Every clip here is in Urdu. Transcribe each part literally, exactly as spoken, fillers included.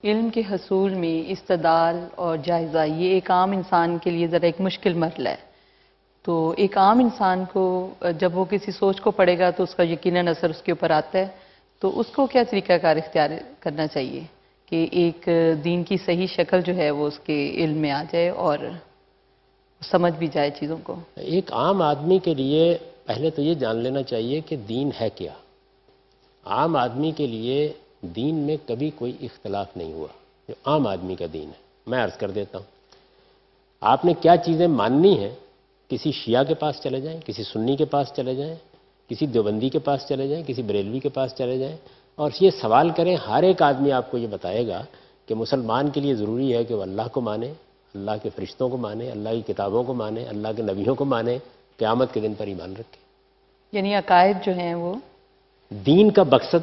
علم کے حصول میں استدلال اور جائزہ یہ ایک عام انسان کے لیے ذرا ایک مشکل مرحلہ ہے. تو ایک عام انسان کو جب وہ کسی سوچ کو پڑھے گا تو اس کا یقیناً اثر اس کے اوپر آتا ہے. تو اس کو کیا طریقہ کار اختیار کرنا چاہیے کہ ایک دین کی صحیح شکل جو ہے وہ اس کے علم میں آ جائے اور سمجھ بھی جائے چیزوں کو؟ ایک عام آدمی کے لیے پہلے تو یہ جان لینا چاہیے کہ دین ہے کیا. عام آدمی کے لیے دین میں کبھی کوئی اختلاف نہیں ہوا. جو عام آدمی کا دین ہے میں عرض کر دیتا ہوں. آپ نے کیا چیزیں ماننی ہیں، کسی شیعہ کے پاس چلے جائیں، کسی سنی کے پاس چلے جائیں، کسی دیوبندی کے پاس چلے جائیں، کسی بریلوی کے پاس چلے جائیں اور یہ سوال کریں، ہر ایک آدمی آپ کو یہ بتائے گا کہ مسلمان کے لیے ضروری ہے کہ وہ اللہ کو مانے، اللہ کے فرشتوں کو مانے، اللہ کی کتابوں کو مانے، اللہ کے نبیوں کو مانے، قیامت کے دن پر ایمان رکھے. یعنی عقائد جو ہیں وہ دین کا مقصد.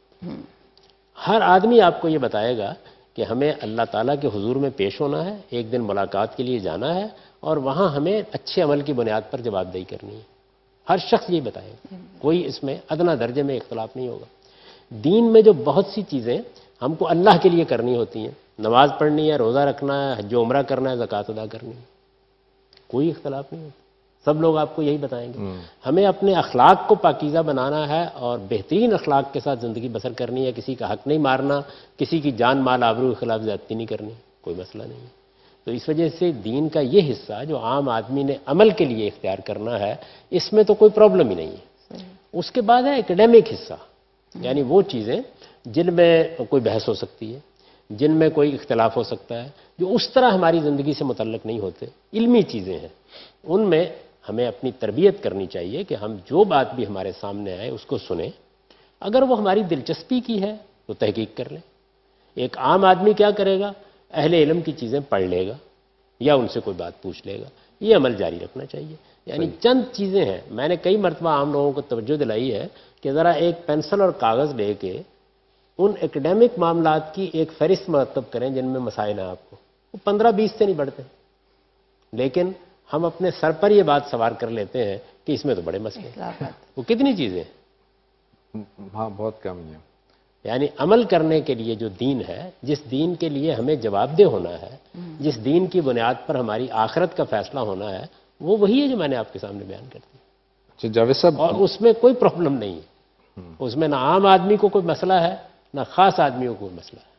ہر آدمی آپ کو یہ بتائے گا کہ ہمیں اللہ تعالیٰ کے حضور میں پیش ہونا ہے، ایک دن ملاقات کے لیے جانا ہے اور وہاں ہمیں اچھے عمل کی بنیاد پر جواب دہی کرنی ہے. ہر شخص یہ بتائے گا، کوئی اس میں ادنیٰ درجے میں اختلاف نہیں ہوگا. دین میں جو بہت سی چیزیں ہم کو اللہ کے لیے کرنی ہوتی ہیں، نماز پڑھنی ہے، روزہ رکھنا ہے، حج و عمرہ کرنا ہے، زکوٰۃ ادا کرنی ہے، کوئی اختلاف نہیں ہوتا. سب لوگ آپ کو یہی بتائیں گے. ہمیں اپنے اخلاق کو پاکیزہ بنانا ہے اور بہترین اخلاق کے ساتھ زندگی بسر کرنی ہے. کسی کا حق نہیں مارنا، کسی کی جان مال آبرو کے خلاف زیادتی نہیں کرنی، کوئی مسئلہ نہیں ہے. تو اس وجہ سے دین کا یہ حصہ جو عام آدمی نے عمل کے لیے اختیار کرنا ہے، اس میں تو کوئی پرابلم ہی نہیں ہے. اس کے بعد ہے ایکڈیمک حصہ، یعنی وہ چیزیں جن میں کوئی بحث ہو سکتی ہے، جن میں کوئی اختلاف ہو سکتا ہے، جو اس طرح ہماری زندگی سے متعلق نہیں ہوتے، علمی چیزیں ہیں. ان میں ہمیں اپنی تربیت کرنی چاہیے کہ ہم جو بات بھی ہمارے سامنے آئے اس کو سنیں. اگر وہ ہماری دلچسپی کی ہے تو تحقیق کر لیں. ایک عام آدمی کیا کرے گا؟ اہل علم کی چیزیں پڑھ لے گا یا ان سے کوئی بات پوچھ لے گا. یہ عمل جاری رکھنا چاہیے. یعنی چند چیزیں ہیں. میں نے کئی مرتبہ عام لوگوں کو توجہ دلائی ہے کہ ذرا ایک پینسل اور کاغذ لے کے ان ایکڈیمک معاملات کی ایک فہرست مرتب کریں جن میں مسائل ہیں. آپ کو وہ پندرہ بیس سے نہیں بڑھتے، لیکن ہم اپنے سر پر یہ بات سوار کر لیتے ہیں کہ اس میں تو بڑے مسئلے ہیں. وہ کتنی چیزیں ہیں؟ ہاں بہت کم ہیں. یعنی عمل کرنے کے لیے جو دین ہے، جس دین کے لیے ہمیں جواب دہ ہونا ہے، جس دین کی بنیاد پر ہماری آخرت کا فیصلہ ہونا ہے، وہ وہی ہے جو میں نے آپ کے سامنے بیان کر دی. اچھا جاوید صاحب، اور اس میں کوئی پرابلم نہیں ہے. اس میں نہ عام آدمی کو کوئی مسئلہ ہے، نہ خاص آدمیوں کو کوئی مسئلہ ہے.